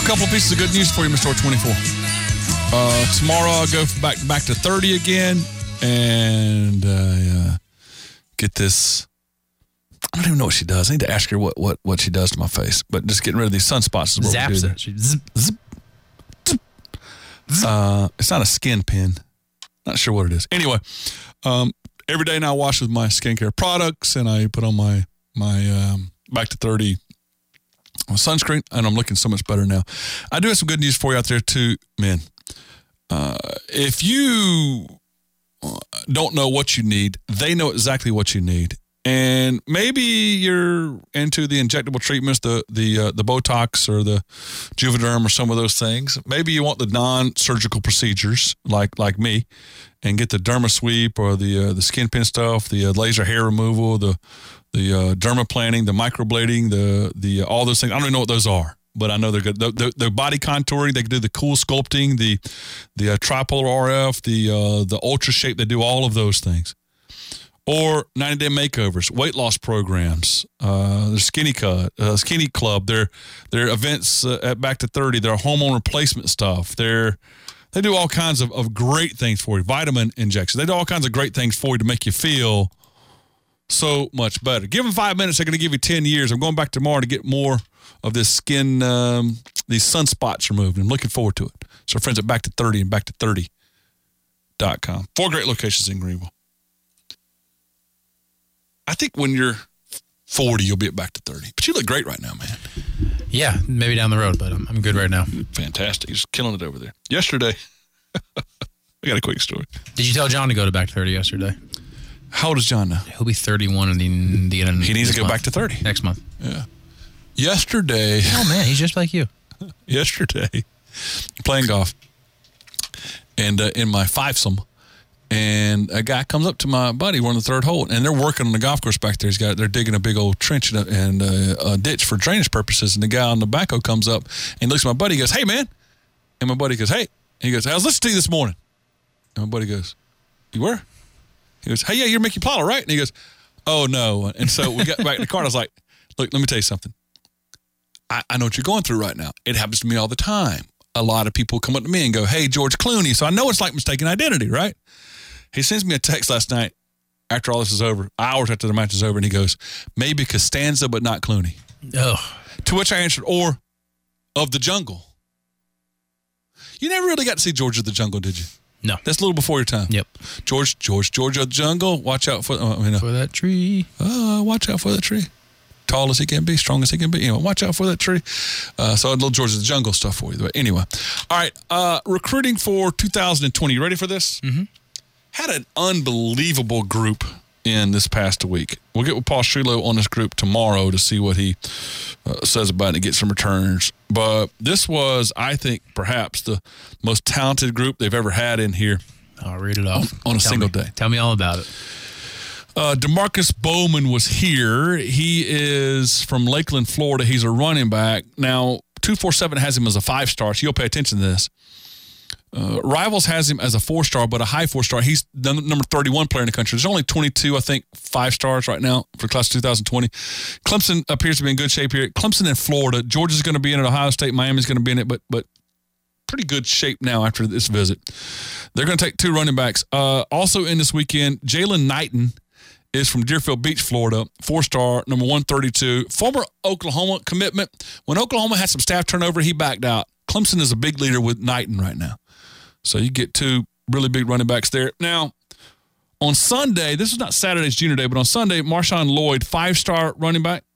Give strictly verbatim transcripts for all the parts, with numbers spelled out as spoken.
a couple of pieces of good news for you, Mister twenty-four. Uh, tomorrow I'll go back back to thirty again and uh, uh, get this. I don't even know what she does. I need to ask her what, what, what she does to my face. But just getting rid of these sunspots is what Zaps we do. it. She zip, zip. Uh, it's not a skin pin. Not sure what it is. Anyway, um, every day now I wash with my skincare products, and I put on my my um, back to thirty sunscreen, and I'm looking so much better now. I do have some good news for you out there too, men. Uh, if you don't know what you need, they know exactly what you need. And maybe you're into the injectable treatments, the the uh, the Botox or the Juvederm or some of those things. Maybe you want the non-surgical procedures like like me, and get the DermaSweep or the uh, the skin pin stuff, the uh, laser hair removal, the the uh, dermaplaning, the microblading, the the uh, all those things. I don't even know what those are, but I know they're good. The, the, the body contouring, they can do the cool sculpting, the the uh, tripolar R F, the uh, the ultra shape. They do all of those things. Or ninety-day makeovers, weight loss programs, uh, their skinny cut, uh, skinny club, their their events uh, at Back to thirty, their hormone replacement stuff. They're, they do all kinds of, of great things for you, vitamin injections. They do all kinds of great things for you to make you feel so much better. Give them five minutes, they're going to give you ten years. I'm going back tomorrow to get more of this skin, um, these sunspots removed. I'm looking forward to it. So friends at Back to thirty and back to thirty dot com. Four great locations in Greenville. I think when you're forty, you'll be at back to thirty. But you look great right now, man. Yeah, maybe down the road, but I'm, I'm good right now. Fantastic. You're just killing it over there. Yesterday, I got a quick story. Did you tell John to go to back to thirty yesterday? How old is John now? He'll be thirty-one in the, the end of He needs to go month. back to thirty. Next month. Yeah. Yesterday. Oh, man, he's just like you. Yesterday, playing golf, and uh, in my fivesome, and a guy comes up to my buddy, we're on the third hole, and they're working on the golf course back there. He's got, they're digging a big old trench and, a, and a, a ditch for drainage purposes. And the guy on the backhoe comes up and looks at my buddy. He goes, "Hey, man." And my buddy goes, "Hey." And he goes, "I was listening to you this morning." And my buddy goes, "You were?" He goes, "Hey, yeah, you're Mickey Plottle, right?" And he goes, "Oh, no." And so we got back in the car. And I was like, "Look, let me tell you something. I, I know what you're going through right now. It happens to me all the time. A lot of people come up to me and go, 'Hey, George Clooney.' So I know it's like mistaken identity, right?" He sends me a text last night after all this is over, hours after the match is over, and he goes, "Maybe Costanza, but not Clooney." Oh. To which I answered, "Or of the Jungle." You never really got to see George of the Jungle, did you? No. That's a little before your time. Yep. George, George, George of the Jungle. Watch out for, uh, I mean, uh, For that tree. uh, watch out for that tree. Tall as he can be, strong as he can be. You know, watch out for that tree. Uh, so a little George of the Jungle stuff for you. But anyway, all right. Uh, recruiting for two thousand twenty. You ready for this? Mm-hmm. Had an unbelievable group in this past week. We'll get with Paul Strelo on this group tomorrow to see what he uh, says about it and get some returns. But this was, I think, perhaps the most talented group they've ever had in here. I'll read it off. On a Tell single me. day. Tell me all about it. Uh, DeMarcus Bowman was here. He is from Lakeland, Florida. He's a running back. Now, two forty-seven has him as a five-star, so you'll pay attention to this. Uh, Rivals has him as a four-star, but a high four-star. He's the number thirty-one player in the country. There's only twenty-two, I think, five-stars right now for class of two thousand twenty. Clemson appears to be in good shape here. Clemson in Florida. Georgia's going to be in it. Ohio State, Miami's going to be in it, but but pretty good shape now after this visit. They're going to take two running backs. Uh, also in this weekend, Jalen Knighton is from Deerfield Beach, Florida, four-star, number one thirty-two. Former Oklahoma commitment. When Oklahoma had some staff turnover, he backed out. Clemson is a big leader with Knighton right now. So you get two really big running backs there. Now, on Sunday, this is not Saturday's junior day, but on Sunday, Marshawn Lloyd, five-star running back,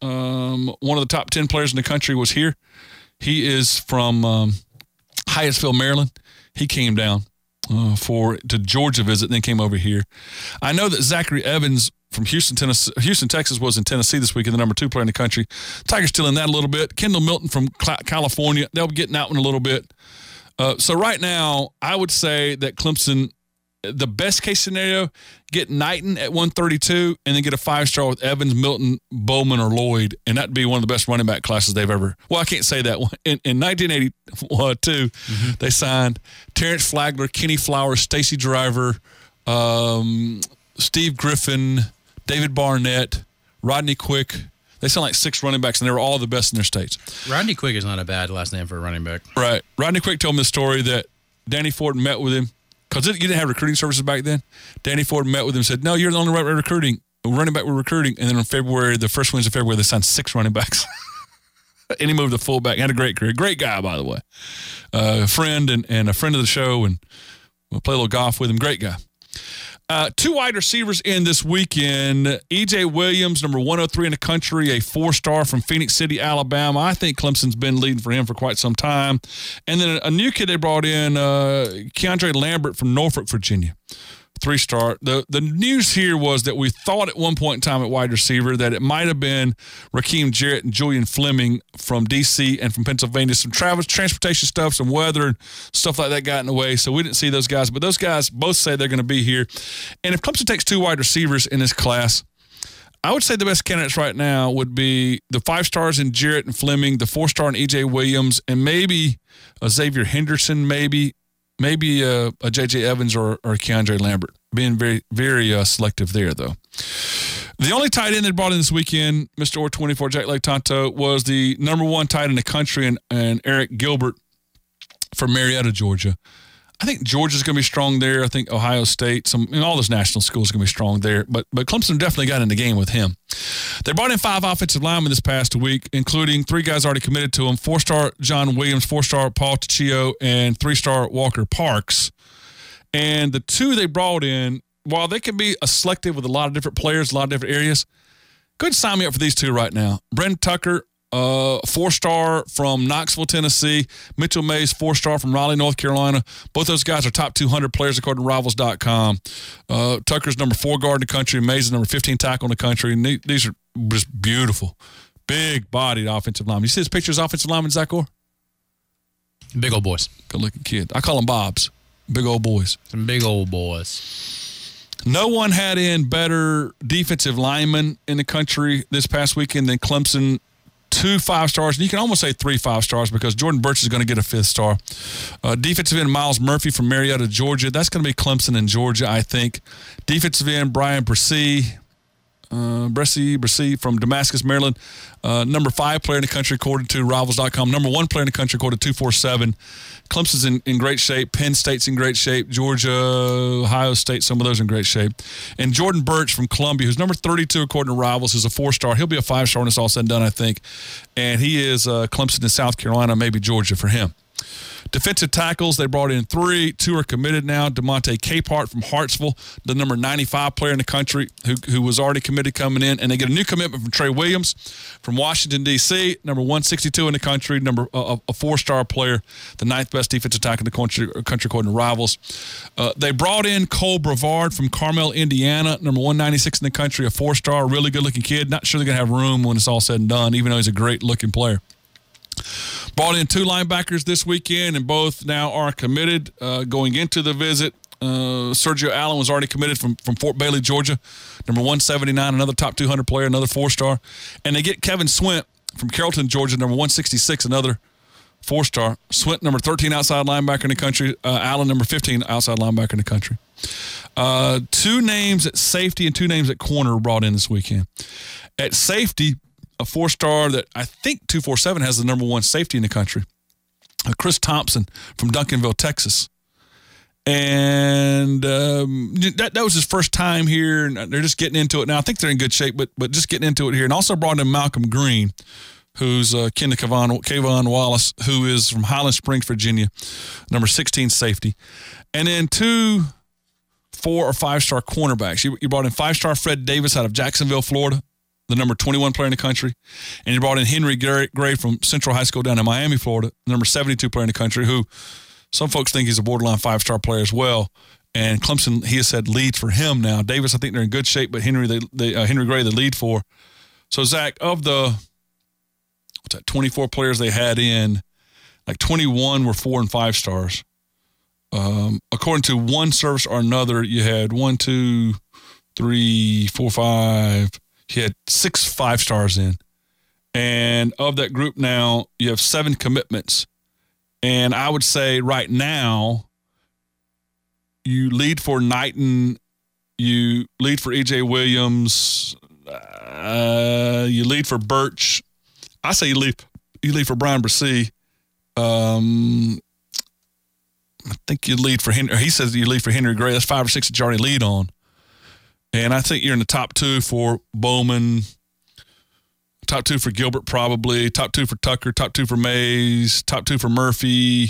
um, one of the top ten players in the country, was here. He is from um, Hyattsville, Maryland. He came down uh, for to Georgia visit, and then came over here. I know that Zachary Evans from Houston, Tennessee, Houston, Texas, was in Tennessee this weekend, the number two player in the country. Tigers still in that a little bit. Kendall Milton from California, they'll be getting out one a little bit. Uh, so right now, I would say that Clemson, the best case scenario, get Knighton at one thirty-two and then get a five-star with Evans, Milton, Bowman, or Lloyd, and that'd be one of the best running back classes they've ever. Well, I can't say that. In, in nineteen eighty-two, mm-hmm. they signed Terrence Flagler, Kenny Flowers, Stacy Driver, um, Steve Griffin, David Barnett, Rodney Quick. They sent like six running backs, and they were all the best in their states. Rodney Quick is not a bad last name for a running back. Right. Rodney Quick told me the story that Danny Ford met with him because you didn't have recruiting services back then. Danny Ford met with him and said, no, you're the only right recruiting. Running back we're recruiting. And then in February, the first Wednesday of February, they signed six running backs. And he moved to fullback. Had a great career. Great guy, by the way. Uh, a friend and, and a friend of the show, and we'll play a little golf with him. Great guy. Uh, two wide receivers in this weekend. E J Williams, number one oh three in the country, a four-star from Phoenix City, Alabama. I think Clemson's been leading for him for quite some time. And then a new kid they brought in, uh, Keandre Lambert from Norfolk, Virginia. Three-star. The the news here was that we thought at one point in time at wide receiver that it might have been Raheem Jarrett and Julian Fleming from D C and from Pennsylvania. Some travel, transportation stuff, some weather and stuff like that got in the way, so we didn't see those guys. But those guys both say they're going to be here. And if Clemson takes two wide receivers in this class, I would say the best candidates right now would be the five stars in Jarrett and Fleming, the four-star in E J Williams, and maybe a Xavier Henderson, maybe. Maybe uh, a J J Evans or, or Keandre Lambert. Being very, very uh, selective there, though. The only tight end they brought in this weekend, Mister Orr twenty-four, Jack Lake Tonto, was the number one tight end in the country, and, and Eric Gilbert from Marietta, Georgia. I think Georgia's going to be strong there. I think Ohio State, some, you know, all those national schools are going to be strong there. But but Clemson definitely got in the game with him. They brought in five offensive linemen this past week, including three guys already committed to them: four-star John Williams, four-star Paul Ticcio, and three-star Walker Parks. And the two they brought in, while they can be a selective with a lot of different players, a lot of different areas, go ahead and sign me up for these two right now. Brent Tucker, Uh, four-star from Knoxville, Tennessee. Mitchell Mays, four-star from Raleigh, North Carolina. Both those guys are top two hundred players according to Rivals dot com. Uh, Tucker's number four guard in the country. Mays is number fifteen tackle in the country. And these are just beautiful, big-bodied offensive linemen. You see his pictures, offensive linemen, Zach Orr? Big old boys. Good-looking kid. I call them Bobs. Big old boys. Some big old boys. No one had in better defensive linemen in the country this past weekend than Clemson. Two five stars, and you can almost say three five stars because Jordan Birch is going to get a fifth star. Uh, defensive end Miles Murphy from Marietta, Georgia. That's going to be Clemson and Georgia, I think. Defensive end Brian Bressy, uh, Bressy, Bressy from Damascus, Maryland. Uh, number five player in the country according to Rivals dot com. Number one player in the country according to two forty-seven. Clemson's in, in great shape. Penn State's in great shape. Georgia, Ohio State, some of those in great shape. And Jordan Birch from Columbia, who's number thirty-two according to Rivals, who's a four-star. He'll be a five-star when it's all said and done, I think. And he is uh, Clemson in South Carolina, maybe Georgia for him. Defensive tackles, they brought in three. Two are committed now. DeMonte Capehart from Hartsville, the number ninety-five player in the country who, who was already committed coming in. And they get a new commitment from Trey Williams from Washington, D C, number one sixty-two in the country, number uh, a four-star player, the ninth best defensive tackle in the country, country according to Rivals. Uh, they brought in Cole Brevard from Carmel, Indiana, number one ninety-six in the country, a four-star, really good-looking kid. Not sure they're going to have room when it's all said and done, even though he's a great-looking player. Brought in two linebackers this weekend, and both now are committed uh, going into the visit. Uh, Sergio Allen was already committed from, from Fort Bailey, Georgia, number one seventy-nine, another top two hundred player, another four-star. And they get Kevin Swint from Carrollton, Georgia, number one sixty-six, another four-star. Swint, number thirteen outside linebacker in the country. Uh, Allen, number fifteen outside linebacker in the country. Uh, two names at safety and two names at corner were brought in this weekend. At safety, a four-star that I think two forty-seven has the number one safety in the country, uh, Chris Thompson from Duncanville, Texas. And um, that that was his first time here, and they're just getting into it now. I think they're in good shape, but but just getting into it here. And also brought in Malcolm Green, who's uh, kin to Kavon, Kavon Wallace, who is from Highland Springs, Virginia, number sixteen safety. And then two four- or five-star cornerbacks. You, you brought in five-star Fred Davis out of Jacksonville, Florida, the number twenty-one player in the country. And you brought in Henry Gray, Gray from Central High School down in Miami, Florida, the number seventy-two player in the country, who some folks think he's a borderline five-star player as well. And Clemson, he has said, leads for him now. Davis, I think they're in good shape, but Henry they, they, uh, Henry Gray, the lead for. So, Zach, of the what's that, twenty-four players they had in, like twenty-one were four and five stars. Um, according to one service or another, you had one, two, three, four, five. You had six five stars in. And of that group now, you have seven commitments. And I would say right now, you lead for Knighton, you lead for E J Williams, Uh, you lead for Birch. I say you lead, you lead for Brian Brissy. Um, I think you lead for Henry. He says you lead for Henry Gray. That's five or six that you already lead on. And I think you're in the top two for Bowman, top two for Gilbert probably, top two for Tucker, top two for Mays, top two for Murphy,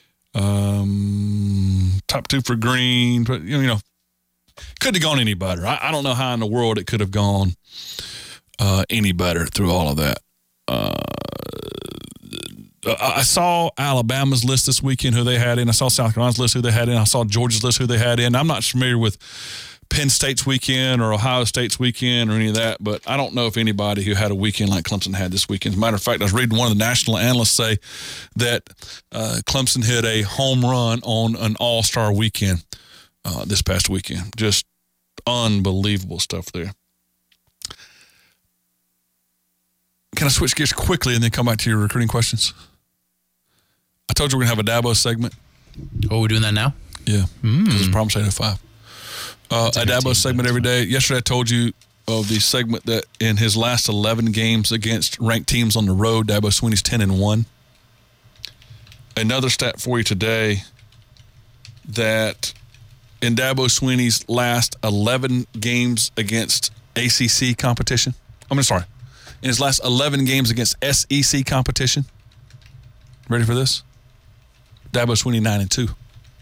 um, top two for Green. But, you know, couldn't have gone any better. I, I don't know how in the world it could have gone uh, any better through all of that. Uh, I saw Alabama's list this weekend, who they had in. I saw South Carolina's list, who they had in. I saw Georgia's list, who they had in. I'm not familiar with Penn State's weekend or Ohio State's weekend or any of that, but I don't know if anybody who had a weekend like Clemson had this weekend. As a matter of fact, I was reading one of the national analysts say that uh, Clemson hit a home run on an all-star weekend uh, this past weekend. Just unbelievable stuff there. Can I switch gears quickly and then come back to your recruiting questions? I told you we're going to have a Dabo segment. Oh, we're doing that now? Yeah. Mm. Because it's Promise eight oh five. Uh, a Dabo segment every day. Yesterday I told you of the segment that in his last eleven games against ranked teams on the road, Dabo Swinney's ten and one. Another stat for you today that in Dabo Swinney's last eleven games against A C C competition, I'm sorry, in his last eleven games against S E C competition, ready for this? Dabo Swinney nine and two.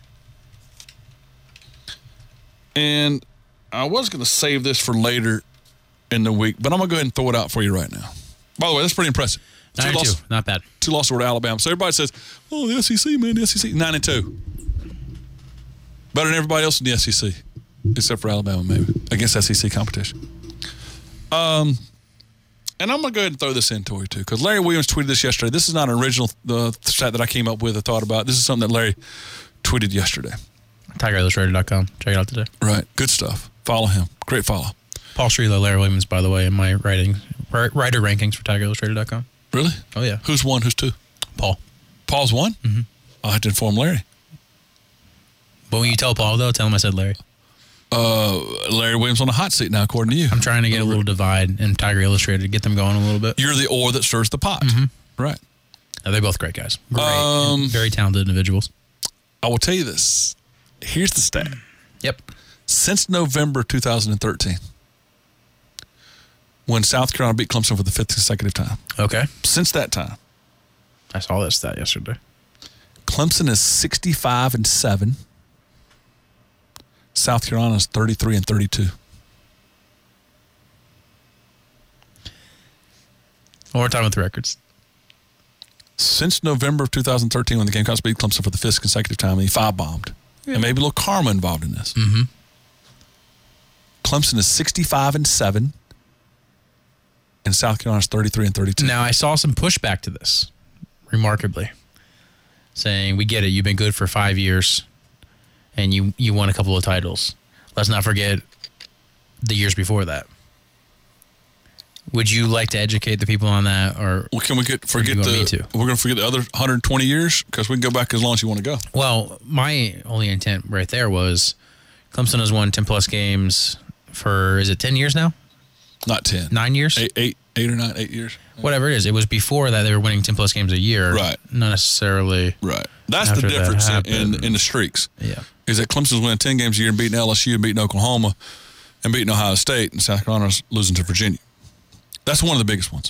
And I was going to save this for later in the week, but I'm going to go ahead and throw it out for you right now. By the way, that's pretty impressive. Nine and two, not bad. Two losses over to Alabama. So everybody says, oh, the S E C, man, the S E C. Nine and two. Better than everybody else in the S E C, except for Alabama, maybe, against S E C competition. Um, and I'm going to go ahead and throw this in to you, too, because Larry Williams tweeted this yesterday. This is not an original uh, stat that I came up with or thought about. This is something that Larry tweeted yesterday. Tiger Illustrated dot com. Check it out today. Right. Good stuff. Follow him. Great follow. Paul Streeler, Larry Williams, by the way, in my writing, writer rankings for Tiger Illustrated dot com. Really? Oh, yeah. Who's one? Who's two? Paul. Paul's one? Mm-hmm. I'll have to inform Larry. But when you tell Paul, though, tell him I said Larry. Uh, Larry Williams on the hot seat now, according to you. I'm trying to get a little divide in Tiger Illustrated, get them going a little bit. You're the oar that stirs the pot. Mm-hmm. Right. Oh, they're both great guys. Great. Um, very talented individuals. I will tell you this. Here's the stat. Yep. Since November two thousand thirteen, when South Carolina beat Clemson for the fifth consecutive time. Okay. Since that time. I saw that stat yesterday. Clemson is sixty-five and seven. South Carolina is thirty-three and thirty-two. One more time with the records. Since November of two thousand thirteen, when the Gamecocks beat Clemson for the fifth consecutive time, and he five-bombed. Yeah. And maybe a little karma involved in this. Mm-hmm. Clemson is sixty-five and seven, and South Carolina is thirty-three and thirty-two. Now, I saw some pushback to this, remarkably, saying, we get it, you've been good for five years, and you, you won a couple of titles. Let's not forget the years before that. Would you like to educate the people on that, or well, can we get forget you the? want me to? We're going to forget the other one hundred twenty years because we can go back as long as you want to go. Well, my only intent right there was Clemson has won ten plus games for, is it ten years now? Not ten. Nine years? Eight, eight, eight or nine, eight years. Whatever it is. It was before that they were winning ten plus games a year. Right. Not necessarily. Right. That's after the that difference in, happened. in in the streaks. Yeah. Is that Clemson's winning ten games a year and beating L S U and beating Oklahoma and beating Ohio State, and South Carolina's losing to Virginia. That's one of the biggest ones.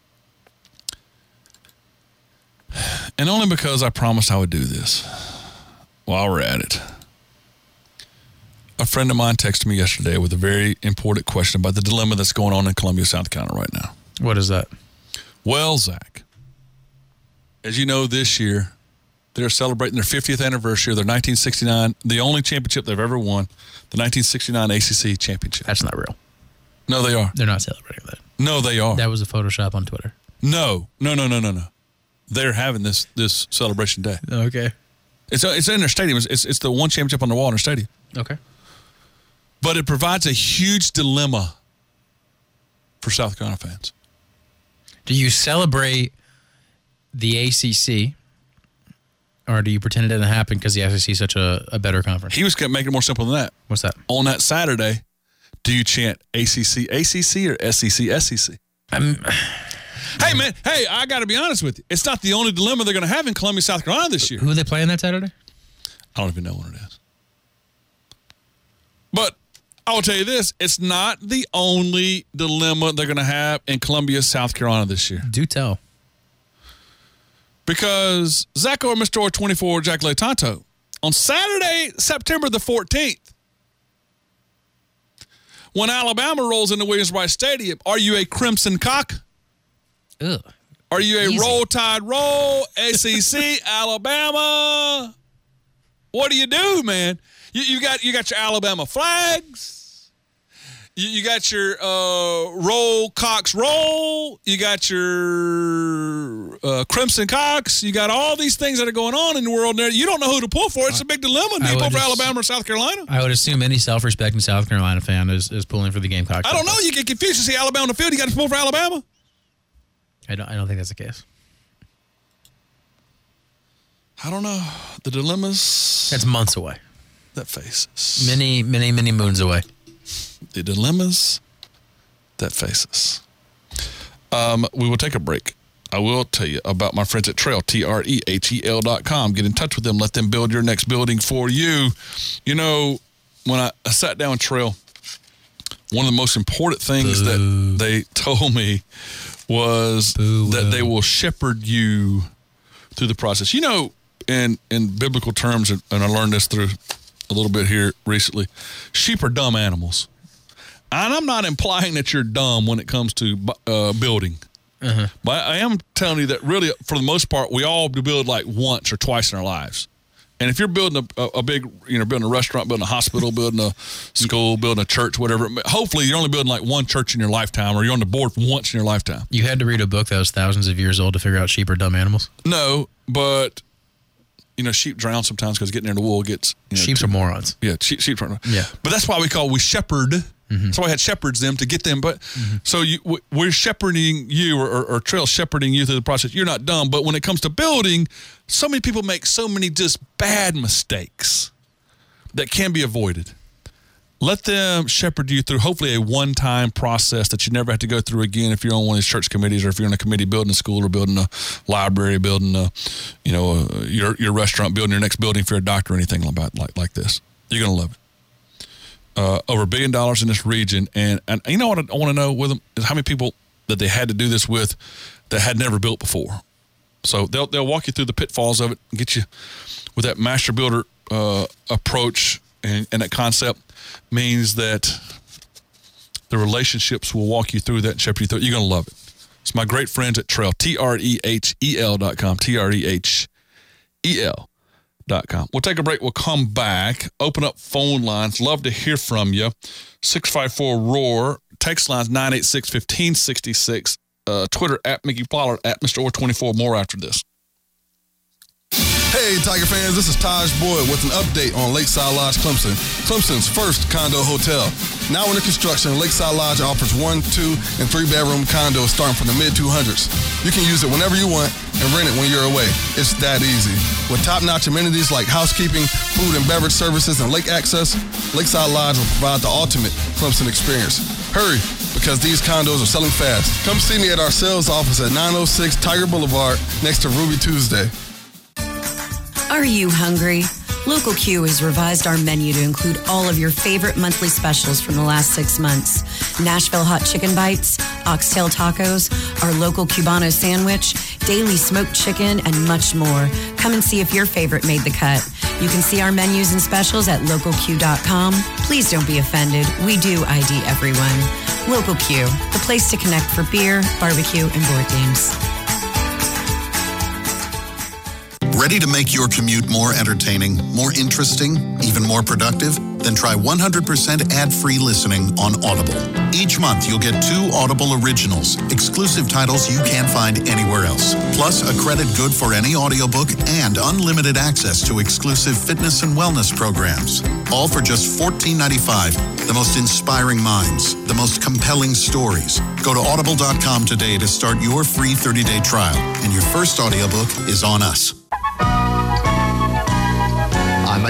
And only because I promised I would do this while we're at it. A friend of mine texted me yesterday with a very important question about the dilemma that's going on in Columbia, South Carolina right now. What is that? Well, Zach, as you know, this year, they're celebrating their fiftieth anniversary of their nineteen sixty-nine, the only championship they've ever won, the nineteen sixty-nine A C C championship. That's not real. No, they are. They're not celebrating that. No, they are. That was a Photoshop on Twitter. No, no, no, no, no, no. They're having this this celebration day. Okay. It's it's in their stadium. It's, it's it's the one championship on the wall in their stadium. Okay. But it provides a huge dilemma for South Carolina fans. Do you celebrate the A C C, or do you pretend it didn't happen because the S E C is such a, a better conference? He was going to make it more simple than that. What's that? On that Saturday, Do you chant A C C, A C C, or S E C, S E C? I'm, hey, man. Hey, I got to be honest with you. It's not the only dilemma they're going to have in Columbia, South Carolina this year. Who are they playing that Saturday? I don't even know what it is. But I will tell you this. It's not the only dilemma they're going to have in Columbia, South Carolina this year. Do tell. Because Zach or Mister Orr twenty-four, Jack Letanto, on Saturday, September the fourteenth, when Alabama rolls into Williams-Brice Stadium, are you a Crimson Cock? Ugh. Are you a Easy. Roll Tide Roll, A C C, Alabama? What do you do, man? You, you got you got your Alabama flags. You, you got your uh, Roll Cox Roll. You got your uh, Crimson Cox. You got all these things that are going on in the world there. You don't know who to pull for. It's a big dilemma. Do you pull for just, Alabama or South Carolina? I would assume any self-respecting South Carolina fan is, is pulling for the Gamecocks. I don't know. You get confused. You see Alabama on the field. You got to pull for Alabama. I don't. I don't think that's the case. I don't know. The dilemmas That's months away. that faces. Many, many, many moons away. The dilemmas that face us. Um, we will take a break. I will tell you about my friends at Trail, T R E H E L dot com. Get in touch with them. Let them build your next building for you. You know, when I, I sat down with Trail, one of the most important things Boo. that they told me was Boo, that uh. they will shepherd you through the process. You know, in, in biblical terms, and I learned this through a little bit here recently, sheep are dumb animals. And I'm not implying that you're dumb when it comes to uh, building. Uh-huh. But I am telling you that really, for the most part, we all build like once or twice in our lives. And if you're building a, a, a big, you know, building a restaurant, building a hospital, building a school, building a church, whatever, hopefully you're only building like one church in your lifetime, or you're on the board once in your lifetime. You had to read a book that was thousands of years old to figure out sheep are dumb animals? No, but, you know, sheep drown sometimes because getting near the wool gets... You know, Sheep too, are morons. Yeah, sheep, sheep are... Yeah. But that's why we call, we shepherd... Mm-hmm. That's why I had shepherds them to get them. But mm-hmm. so you, we're shepherding you, or, or, or Trail shepherding you through the process. You're not dumb, but when it comes to building, so many people make so many just bad mistakes that can be avoided. Let them shepherd you through hopefully a one-time process that you never have to go through again if you're on one of these church committees, or if you're in a committee building a school, or building a library, building a, you know, a, your your restaurant, building your next building for a doctor, or anything like like like this. You're gonna love it. Uh, over a billion dollars in this region, and and you know what I, I want to know with them is how many people that they had to do this with that had never built before. So they'll they'll walk you through the pitfalls of it and get you with that master builder uh, approach, and, and that concept means that the relationships will walk you through that and shepherd you through it. You're gonna love it. It's my great friends at Trail, T R E H E L dot com, T R E H E L. Dot com. We'll take a break. We'll come back. Open up phone lines. Love to hear from you. six five four roar. Text lines nine eight six, one five six six. Uh, Twitter at Mickey Pollard, at Mister Orr twenty-four. More after this. Hey, Tiger fans, this is Taj Boyd with an update on Lakeside Lodge Clemson, Clemson's first condo hotel. Now under construction, Lakeside Lodge offers one, two, and three-bedroom condos starting from the mid two hundreds. You can use it whenever you want and rent it when you're away. It's that easy. With top-notch amenities like housekeeping, food and beverage services, and lake access, Lakeside Lodge will provide the ultimate Clemson experience. Hurry, because these condos are selling fast. Come see me at our sales office at nine oh six Tiger Boulevard next to Ruby Tuesday. Are you hungry? Local Q has revised our menu to include all of your favorite monthly specials from the last six months. Nashville hot chicken bites, oxtail tacos, our local Cubano sandwich, daily smoked chicken, and much more. Come and see if your favorite made the cut. You can see our menus and specials at local q dot com. Please don't be offended. We do I D everyone. Local Q, the place to connect for beer, barbecue, and board games. Ready to make your commute more entertaining, more interesting, even more productive? Then try one hundred percent ad-free listening on Audible. Each month, you'll get two Audible originals, exclusive titles you can't find anywhere else. Plus, a credit good for any audiobook and unlimited access to exclusive fitness and wellness programs. All for just fourteen ninety-five dollars. The most inspiring minds, the most compelling stories. Go to audible dot com today to start your free thirty-day trial. And your first audiobook is on us. I'm a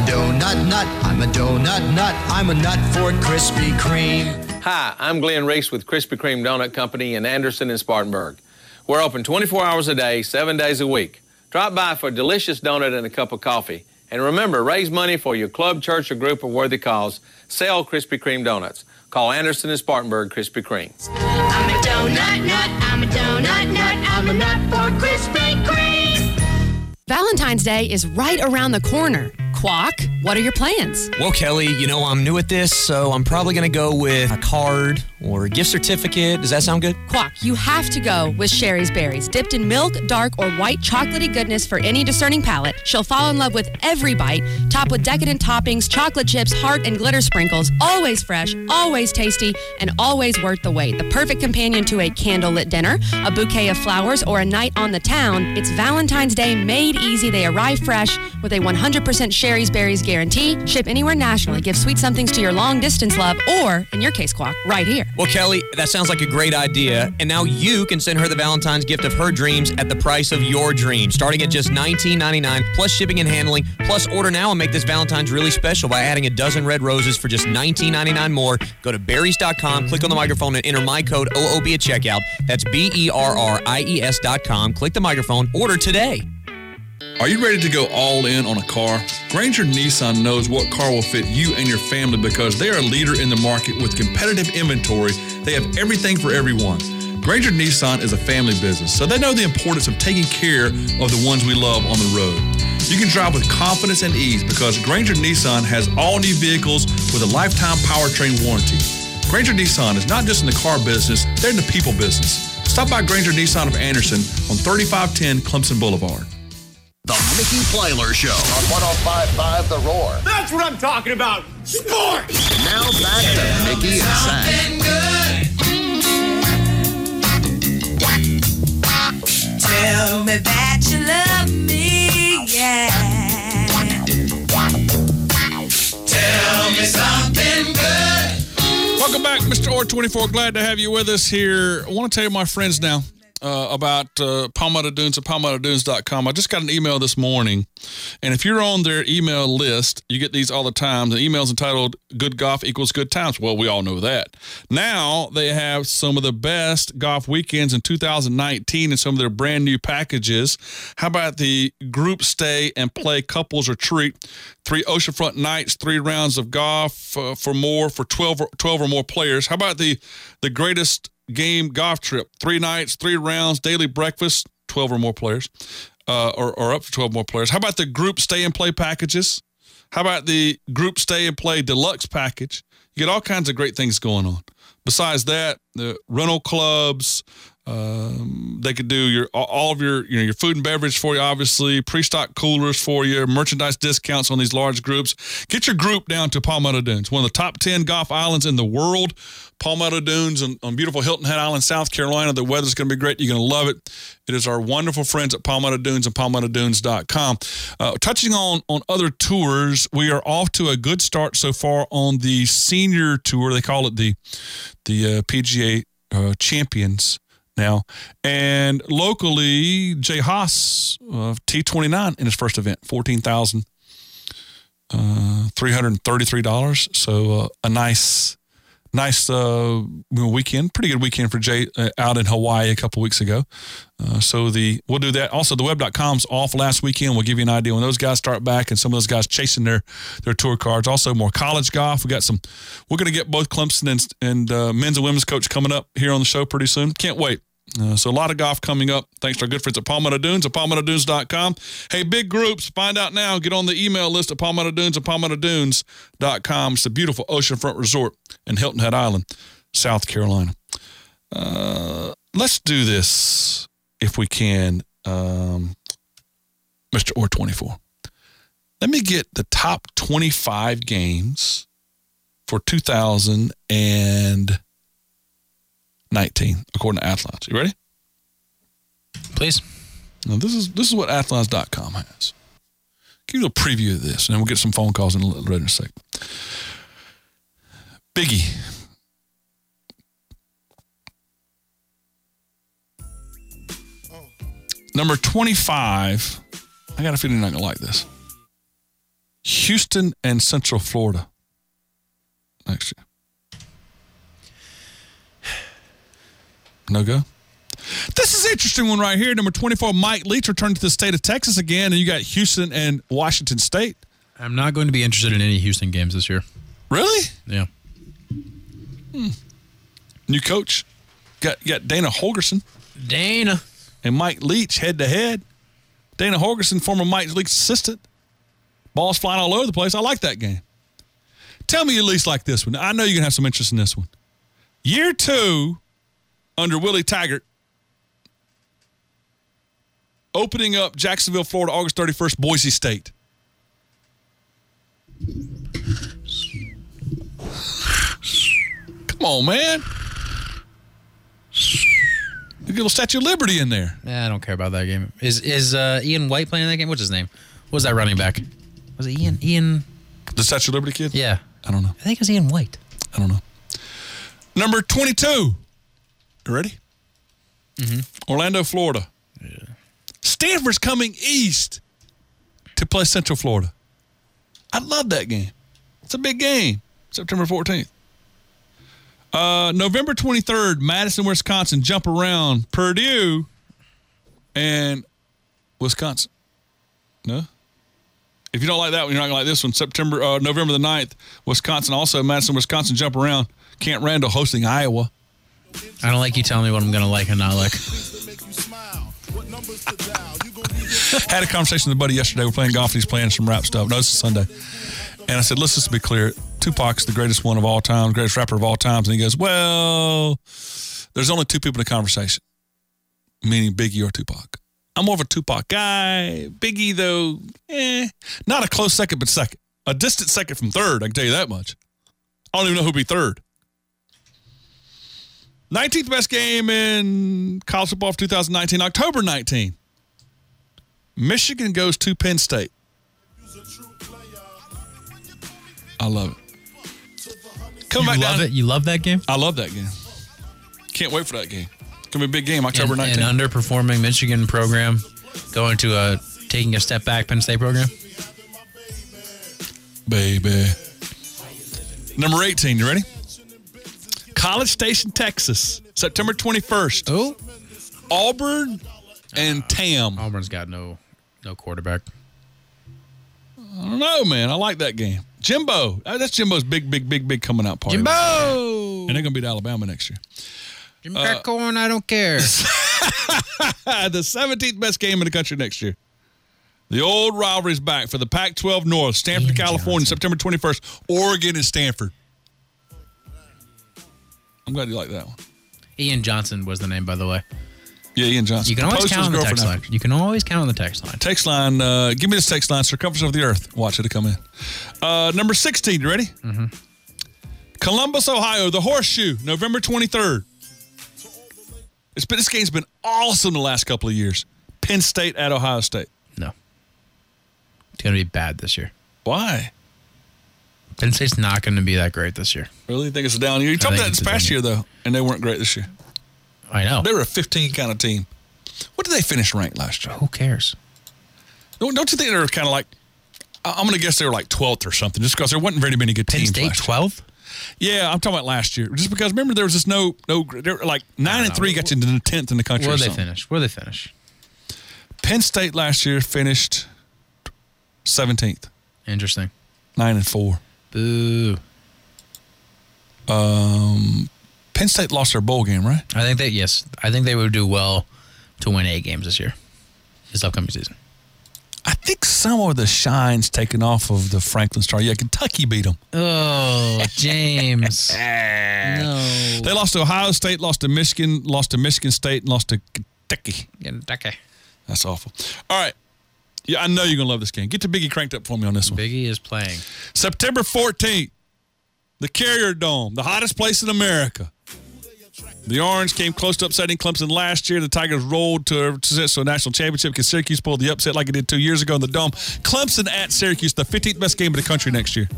a donut nut. I'm a donut nut. I'm a nut for Krispy Kreme. Hi, I'm Glenn Reese with Krispy Kreme Donut Company in Anderson and Spartanburg. We're open twenty-four hours a day, seven days a week. Drop by for a delicious donut and a cup of coffee. And remember, raise money for your club, church, or group of worthy cause. Sell Krispy Kreme donuts. Call Anderson and Spartanburg Krispy Kreme. I'm a donut nut. I'm a donut nut. I'm a nut for Krispy Kreme. Valentine's Day is right around the corner. Quack, what are your plans? Well, Kelly, you know, I'm new at this, so I'm probably going to go with a card or a gift certificate. Does that sound good? Quack, you have to go with Sherry's Berries. Dipped in milk, dark, or white chocolatey goodness for any discerning palate. She'll fall in love with every bite. Topped with decadent toppings, chocolate chips, heart, and glitter sprinkles. Always fresh, always tasty, and always worth the wait. The perfect companion to a candlelit dinner, a bouquet of flowers, or a night on the town. It's Valentine's Day made easy. They arrive fresh with a one hundred percent Sherry's Berries guarantee. Ship anywhere nationally. Give sweet somethings to your long-distance love, or, in your case, Quack, right here. Well, Kelly, that sounds like a great idea. And now you can send her the Valentine's gift of her dreams at the price of your dreams, starting at just nineteen ninety-nine dollars, plus shipping and handling. Plus, order now and make this Valentine's really special by adding a dozen red roses for just nineteen ninety-nine more. Go to berries dot com, click on the microphone, and enter my code O O B at checkout. That's B E R R I E S dot com. Click the microphone. Order today. Are you ready to go all in on a car? Granger Nissan knows what car will fit you and your family because they are a leader in the market with competitive inventory. They have everything for everyone. Granger Nissan is a family business, so they know the importance of taking care of the ones we love on the road. You can drive with confidence and ease because Granger Nissan has all new vehicles with a lifetime powertrain warranty. Granger Nissan is not just in the car business, they're in the people business. Stop by Granger Nissan of Anderson on thirty-five ten Clemson Boulevard. The Mickey Plyler Show on one oh five point five The Roar. That's what I'm talking about. Sports! Now back to Mickey and Zach. Tell me that you love me, yeah. Tell me something good. Welcome back, Mister Orr twenty-four. Glad to have you with us here. I want to tell you my friends now. Uh, about uh, Palmetto Dunes at palmetto dunes dot com. I just got an email this morning, and if you're on their email list, you get these all the time. The email's entitled Good Golf Equals Good Times. Well, we all know that. Now they have some of the best golf weekends in two thousand nineteen and some of their brand new packages. How about the group stay and play couples retreat? Three oceanfront nights, three rounds of golf uh, for more for twelve or, twelve or more players. How about the the greatest game golf trip, three nights, three rounds, daily breakfast, twelve or more players, uh, or, or up to twelve more players. How about the group stay and play packages? How about the group stay and play deluxe package? You get all kinds of great things going on. Besides that, the rental clubs, um, they could do your all of your you know your food and beverage for you, obviously, pre-stock coolers for you, merchandise discounts on these large groups. Get your group down to Palmetto Dunes, one of the top ten golf islands in the world. Palmetto Dunes on, on beautiful Hilton Head Island, South Carolina. The weather's going to be great. You're going to love it. It is our wonderful friends at Palmetto Dunes and palmetto dunes dot com. Uh, touching on, on other tours, we are off to a good start so far on the senior tour. They call it the, the uh, P G A uh, Champions now. And locally, Jay Haas, uh, T twenty-nine in his first event, fourteen thousand three hundred thirty-three dollars. So uh, a nice... Nice uh, weekend, pretty good weekend for Jay uh, out in Hawaii a couple weeks ago. Uh, so the we'll do that. Also, the web dot com's off last weekend. We'll give you an idea when those guys start back and some of those guys chasing their their tour cards. Also, more college golf. We got some. We're going to get both Clemson and, and uh, men's and women's coach coming up here on the show pretty soon. Can't wait. Uh, so a lot of golf coming up. Thanks to our good friends at Palmetto Dunes at palmetto dunes dot com. Hey, big groups, find out now. Get on the email list at Palmetto Dunes at palmetto dunes dot com. It's a beautiful oceanfront resort in Hilton Head Island, South Carolina. Uh, let's do this if we can, um, Mister Orr twenty-four. Let me get the top twenty-five games for two thousand nineteen, according to Athlons. You ready? Please. Now, this is this is what athlons dot com has. Give you a preview of this, and then we'll get some phone calls in a little in a second. Biggie. Number twenty-five. I got a feeling you're not going to like this. Houston and Central Florida next year. No go? This is an interesting one right here. Number twenty-four, Mike Leach returned to the state of Texas again, and you got Houston and Washington State. I'm not going to be interested in any Houston games this year. Really? Yeah. Hmm. New coach. Got got Dana Holgerson. Dana. And Mike Leach head to head. Dana Holgerson, former Mike Leach assistant. Balls flying all over the place. I like that game. Tell me you at least like this one. I know you're going to have some interest in this one. Year two under Willie Taggart. Opening up Jacksonville, Florida, August thirty-first, Boise State. Come on, man. You get a little Statue of Liberty in there. Yeah, I don't care about that game. Is is uh, Ian White playing that game? What's his name? What was that running back? Was it Ian? Ian? The Statue of Liberty kid? Yeah. I don't know. I think it was Ian White. I don't know. Number twenty-two. You ready? Mm-hmm. Orlando, Florida. Yeah. Stanford's coming east to play Central Florida. I love that game. It's a big game. September fourteenth. Uh, November twenty-third, Madison, Wisconsin. Jump around Purdue and Wisconsin. No? If you don't like that one, you're not going to like this one. September, uh, November the ninth, Wisconsin. Also, Madison, Wisconsin. Jump around. Camp Randall hosting Iowa. I don't like you telling me what I'm going to like and not like. Had a conversation with a buddy yesterday. We're playing golf and he's playing some rap stuff. No, this is Sunday. And I said, let's just be clear. Tupac's the greatest one of all time, greatest rapper of all times. And he goes, well, there's only two people in the conversation, meaning Biggie or Tupac. I'm more of a Tupac guy. Biggie, though, eh, not a close second, but second. A distant second from third, I can tell you that much. I don't even know who'd be third. nineteenth best game in college football of two thousand nineteen, October nineteenth. Michigan goes to Penn State. I love it. Come you back love down. it? You love that game? I love that game. Can't wait for that game. It's going to be a big game, October An, nineteenth. an underperforming Michigan program going to a taking a step back Penn State program? Baby. Number eighteen, you ready? College Station, Texas, September twenty-first. Oh. Auburn and Tam. Auburn's got no no quarterback. I don't know, man. I like that game. Jimbo. That's Jimbo's big, big, big, big coming out party. Jimbo! Right, and they're going to beat Alabama next year. Jimbo uh, corn, I don't care. The seventeenth best game in the country next year. The old rivalry's back for the Pac twelve North. Stanford, Ian California, Johnson. September twenty-first. Oregon and Stanford. I'm glad you like that one. Ian Johnson was the name, by the way. Yeah, Ian Johnson. You can always Proposed count on the text line. after. You can always count on the text line. Text line. Uh, give me this text line. Circumference of the earth. Watch it come in. Uh, number sixteen. You ready? Mm-hmm. Columbus, Ohio. The Horseshoe. November twenty-third. It's been, this game's been awesome the last couple of years. Penn State at Ohio State. No. It's going to be bad this year. Why? Penn State's not going to be that great this year. Really? You think it's a down year? You told me that this past year, though, and they weren't great this year. I know. They were a fifteen kind of team. What did they finish ranked last year? Who cares? Don't, don't you think they were kind of like, I'm going to guess they were like twelfth or something, just because there wasn't very many good Penn teams. Penn State twelfth? Yeah, I'm talking about last year. Just because, remember, there was just no, no, they were like nine and three got you into the tenth in the country. Where did they something. finish? Where they finish? Penn State last year finished seventeenth. Interesting. Nine and four. Boo. Um, Penn State lost their bowl game, right? I think that, yes. I think they would do well to win eight games this year, this upcoming season. I think some of the shine's taken off of the Franklin Star. Yeah, Kentucky beat them. Oh, James. No. They lost to Ohio State, lost to Michigan, lost to Michigan State, and lost to Kentucky. Kentucky. That's awful. All right. Yeah, I know you're going to love this game. Get the Biggie cranked up for me on this one. Biggie is playing. September fourteenth, the Carrier Dome, the hottest place in America. The Orange came close to upsetting Clemson last year. The Tigers rolled to, to a national championship because Syracuse pulled the upset like it did two years ago in the Dome. Clemson at Syracuse, the fifteenth best game in the country next year.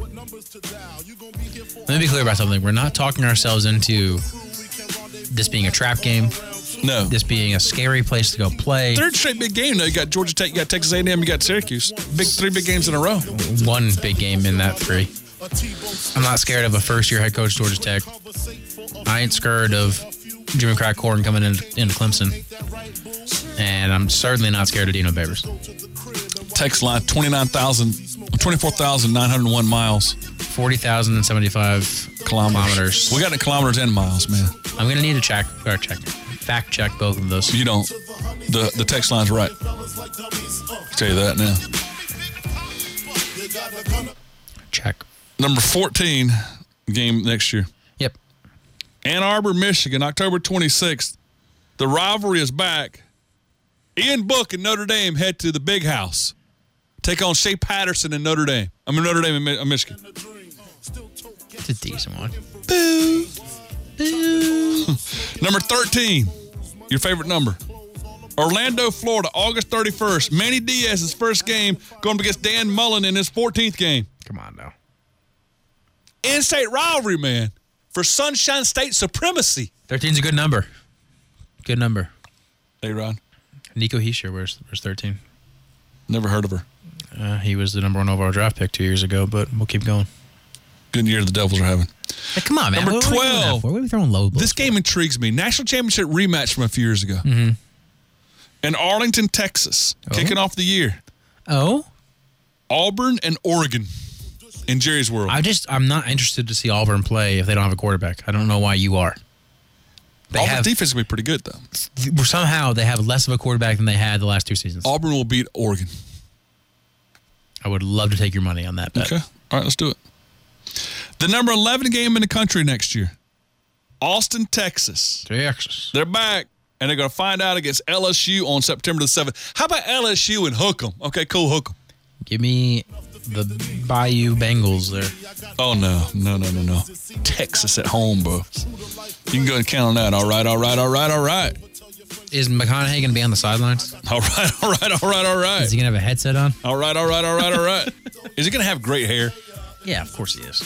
Let me be clear about something. We're not talking ourselves into this being a trap game. No. This being a scary place to go play. Third straight big game, though. You got Georgia Tech, you got Texas A and M, you got Syracuse. Big three big games in a row. One big game in that three. I'm not scared of a first-year head coach, Georgia Tech. I ain't scared of Jimmy Crack Horton coming in, into Clemson. And I'm certainly not scared of Dino Babers. Text line twenty-nine thousand, twenty-four thousand nine hundred one miles. forty thousand seventy-five Kilometers. kilometers. We got it in kilometers and miles, man. I'm going to need to check, or check, fact check both of those. You don't. The the text line's right. I'll tell you that now. Check. Number fourteen game next year. Yep. Ann Arbor, Michigan, October twenty-sixth. The rivalry is back. Ian Book and Notre Dame head to the Big House. Take on Shea Patterson and Notre Dame. I mean, Notre Dame and Mi- Michigan. It's a decent one. Boo. Boo. Number thirteen, your favorite number. Orlando, Florida, August thirty-first. Manny Diaz's first game going up against Dan Mullen in his fourteenth game. Come on now. In-state rivalry, man, for Sunshine State supremacy. thirteen's a good number. Good number. Hey, Ron. Nico Heischer, where's, where's thirteen? Never heard of her. Uh, he was the number one overall draft pick two years ago, but we'll keep going. Good year the Devils are having. Hey, come on, man. Number what, what twelve. Where are we throwing low blows? This game intrigues me. National championship rematch from a few years ago. Mm-hmm. In Arlington, Texas, Oh. kicking off the year. Oh? Auburn and Oregon in Jerry's world. I just, I'm not interested to see Auburn play if they don't have a quarterback. I don't know why you are. They Auburn's have, defense will be pretty good, though. somehow they have less of a quarterback than they had the last two seasons. Auburn will beat Oregon. I would love to take your money on that bet. Okay. All right, let's do it. The number eleven game in the country next year. Austin, Texas. Texas. They're back, and they're going to find out against L S U on September the seventh. How about L S U and hook 'em? Okay, cool, hook 'em. Give me the Bayou Bengals there. Oh, no. No, no, no, no. Texas at home, bro. You can go and count on that. All right, all right, all right, all right. Is McConaughey going to be on the sidelines? All right, all right, all right, all right. Is he going to have a headset on? All right, all right, all right, all right. Is he going to have great hair? Yeah, of course he is.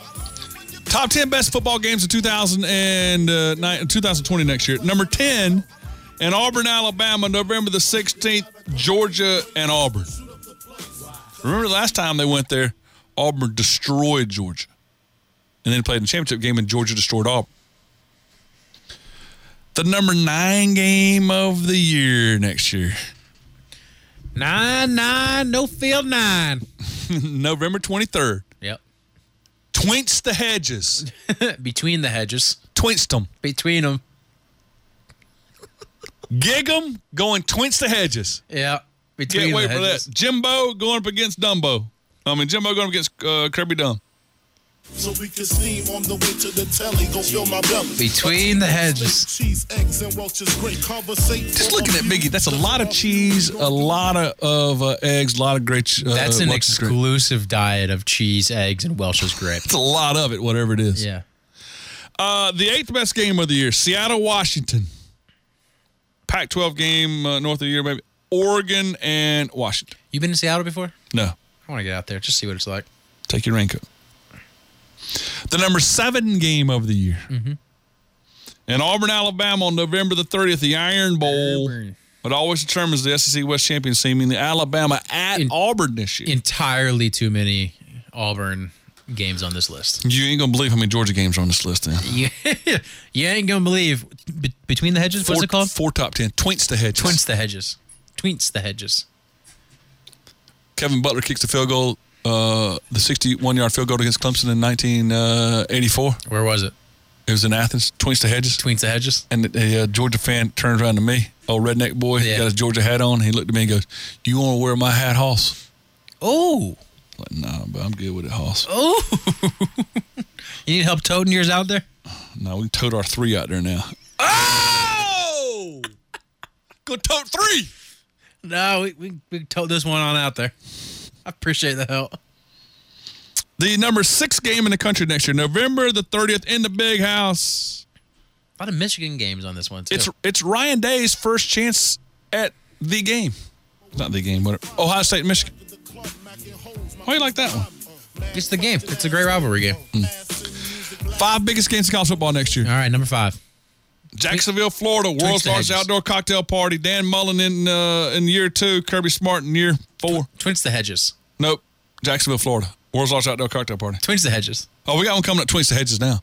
Top ten best football games of two thousand nine, twenty twenty next year. Number ten, in Auburn, Alabama, November the sixteenth, Georgia and Auburn. Remember the last time they went there, Auburn destroyed Georgia. And then played in the championship game, and Georgia destroyed Auburn. The number nine game of the year next year. Nine, nine, no field nine. November twenty-third. Yep. Twinks the hedges. Between the hedges. Twinks them. Between them. Gig 'em going twinks the hedges. Yeah. Between Can't wait the for hedges. that. Jimbo going up against Dumbo. I mean, Jimbo going up against uh, Kirby Dunn. So we can steam on the way to the telly, go fill my belly. Between the hedges. Cheese, eggs, and Welch's great conversation. Just looking at Biggie, that's a lot of cheese, a lot of, of uh, eggs, a lot of great. Uh, That's an Welch's grape. exclusive diet of cheese, eggs, and Welch's grape. It's a lot of it, whatever it is. Yeah. Uh, the eighth best game of the year, Seattle, Washington. Pac twelve game, uh, north of the year, maybe. Oregon and Washington. You been to Seattle before? No. I want to get out there, just see what it's like. Take your raincoat. The number seven game of the year. Mm-hmm. In Auburn, Alabama on November the thirtieth, the Iron Bowl. Auburn. It always determines the S E C West champions team in the Alabama at In- Auburn this year. Entirely too many Auburn games on this list. You ain't going to believe how many Georgia games are on this list then. You, you ain't going to believe. Be- between the hedges, Four, what's it called? Four top ten. Twinks the hedges. Twints the hedges. Twints the hedges. Kevin Butler kicks the field goal, uh, the sixty-one-yard field goal against Clemson in nineteen eighty-four. Where was it? It was in Athens. Twinks the hedges. Twints the hedges. And a uh, Georgia fan turns around to me, old redneck boy. He Yeah. got his Georgia hat on. He looked at me and goes, "You want to wear my hat, Hoss?" Oh. I'm like, nah, but I'm good with it, Hoss. Oh. You need help toting yours out there? No, we can tote our three out there now. Oh! Go tote three! No, we, we, we can tote this one on out there. I appreciate the help. The number six game in the country next year, November the thirtieth in the Big House. A lot of Michigan games on this one, too. It's it's Ryan Day's first chance at the game. Not the game, whatever. Ohio State and Michigan. Why do you like that one? It's the game. It's a great rivalry game. Five biggest games in college football next year. All right, number five. Jacksonville, Florida, world's the largest Hedges. outdoor cocktail party. Dan Mullen in uh, in year two, Kirby Smart in year four. Twins the Hedges. Nope. Jacksonville, Florida, world's largest outdoor cocktail party. Twins the Hedges. Oh, we got one coming up. Twins the Hedges now.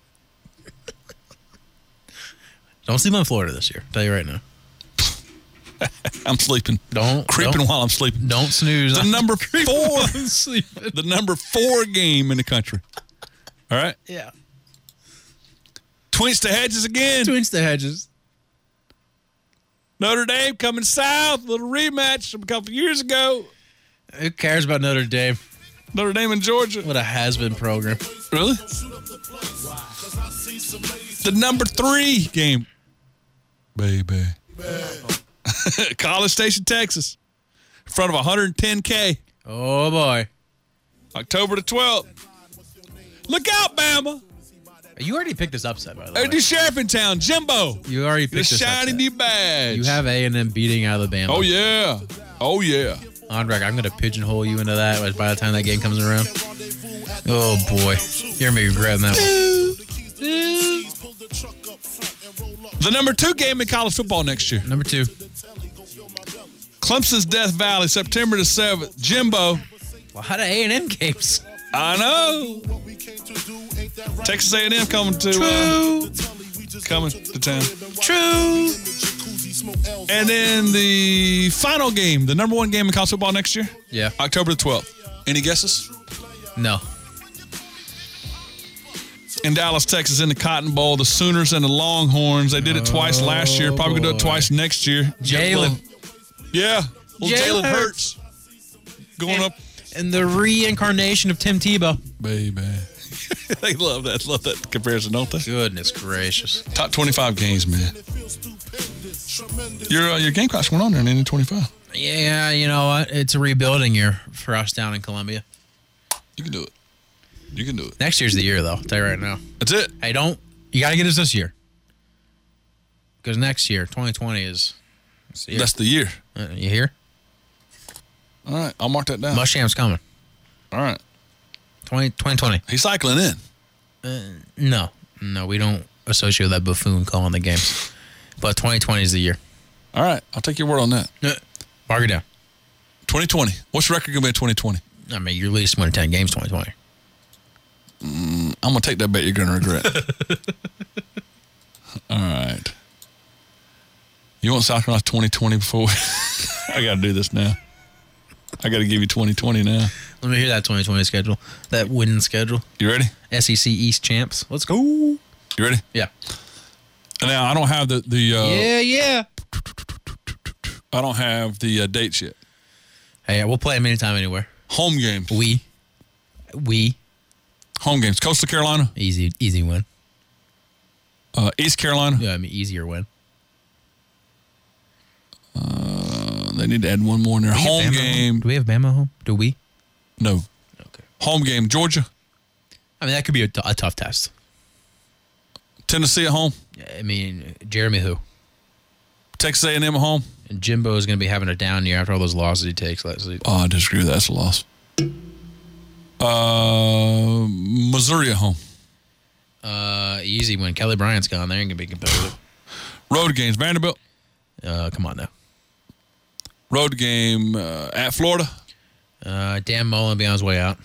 Don't sleep on Florida this year. I'll tell you right now. I'm sleeping. Don't creeping don't, while I'm sleeping. Don't snooze. The on number creeping four. while I'm sleeping. The number four game in the country. All right. Yeah. Twins the Hedges again. Twins the Hedges. Notre Dame coming south. Little rematch from a couple years ago. Who cares about Notre Dame? Notre Dame in Georgia. What a has-been program. Really? The number three game. Baby. College Station, Texas. In front of one hundred ten K. Oh, boy. October the twelfth. Look out, Bama. You already picked this upset, by the way. Hey, the sheriff in town, Jimbo. You already The picked this shiny upset. new badge. You have A and M beating Alabama. Oh, yeah. Oh, yeah. Andrak, I'm going to pigeonhole you into that by the time that game comes around. Oh, boy. You're going to be regretting that one. The number two game in college football next year. Number two. Clemson's Death Valley, September the seventh. Jimbo. A lot of A and M games. I know. Texas A and M coming to uh, coming to town. True. And then the final game, the number one game in college football next year, Yeah. October the twelfth. Any guesses? No. In Dallas, Texas, in the Cotton Bowl, the Sooners and the Longhorns. They did it twice last year. Probably gonna do it twice next year. Jalen. Yeah. Little Jalen Jalen Hurts. Going up. And the reincarnation of Tim Tebow. Baby. They love that. Love that comparison, don't they? Goodness gracious. Top twenty-five games, man. Your uh, your game clocks went on there in N twenty-five. Yeah, you know what? It's a rebuilding year for us down in Columbia. You can do it. You can do it. Next year's the year, though. I'll tell you right now. That's it. Hey, don't. You got to get us this year. Because next year, twenty twenty is. The year. That's the year. Uh, you hear? All right. I'll mark that down. Musham's coming. All right. twenty twenty. He's cycling in. Uh, no. No, we don't associate that buffoon calling the games. But twenty twenty is the year. All right. I'll take your word on that. Uh, mark it down. twenty twenty. What's the record going to be in twenty twenty? I mean, you're at least winning ten games twenty twenty. Mm, I'm going to take that bet you're going to regret. All right. You want South Carolina twenty twenty before? I got to do this now. I got to give you twenty twenty now. Let me hear that twenty twenty schedule. That winning schedule. You ready? S E C East champs. Let's go. You ready? Yeah. Now, I don't have the... the uh, yeah, yeah. I don't have the uh, dates yet. Hey, we'll play them anytime, anywhere. Home games. We. We. Home games. Coastal Carolina. Easy, easy win. Uh, East Carolina. Yeah, I mean, easier win. Uh, they need to add one more in there. Home game. Home? Do we have Bama home? Do we? No. Okay. Home game. Georgia. I mean, that could be a, t- a tough test. Tennessee at home. I mean, Jeremy who? Texas A and M at home. And Jimbo is going to be having a down year after all those losses he takes last season. Oh, I disagree with that. That's a loss. Uh, Missouri at home. Uh, easy when Kelly Bryant's gone. They ain't going to be competitive. Road games. Vanderbilt. Uh, come on now. Road game uh, at Florida. Uh, Dan Mullen be on his way out.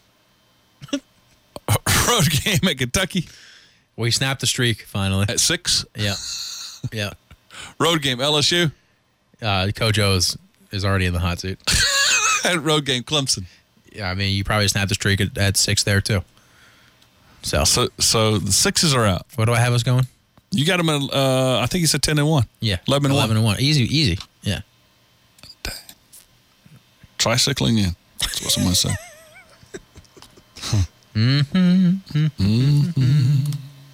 Road game at Kentucky. We snapped the streak finally. At six. Yeah. Yeah. Road game L S U. Uh, Coach O is, is already in the hot seat. And road game Clemson. Yeah, I mean, you probably snapped the streak at, at six there, too. So, So, so the sixes are out. what do I have us going? You got them at, uh, I think you said ten and one. Yeah. eleven and one. eleven and one. Easy, easy. Yeah. Tricycling in. That's what someone said. Mm-hmm. Mm-hmm.